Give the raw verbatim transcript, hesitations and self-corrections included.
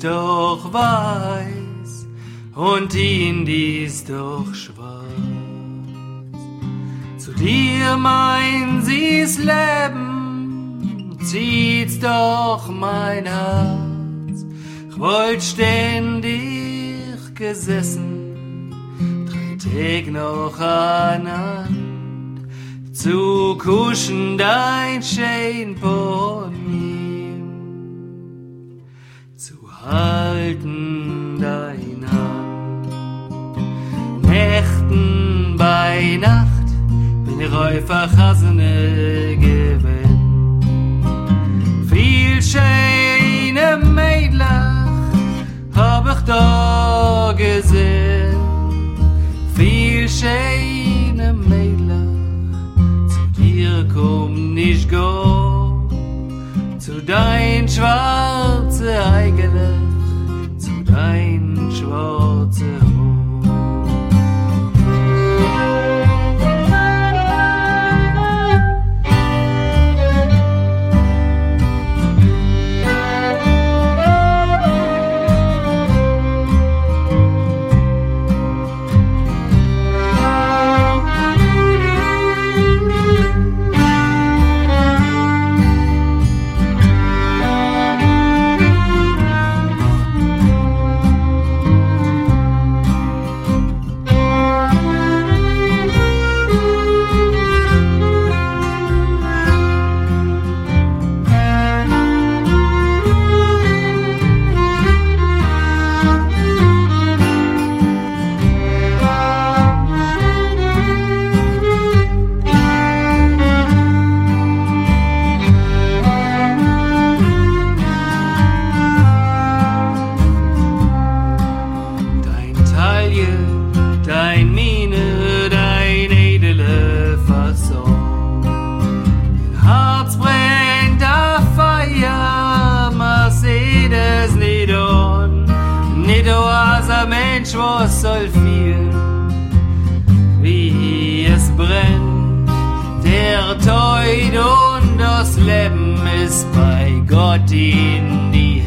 ist doch weiß und ihn dies doch schwarz. Zu dir mein sie's Leben, zieht's doch mein Herz. Ich wollt ständig gesessen, drei Tag noch anand, zu kuschen dein Schein von ihm, zu halten dein Hand. Nächten bei Nacht bin ich einfach Hasene gewinn. Viel schöne Mädlach hab ich da gesehen. Viel schöne Mädlach, zu dir komm nicht go, zu dein schwarze Eigelech, zu dein schwarze Haar. Was soll viel, wie es brennt, der Tod und das Leben ist bei Gott in die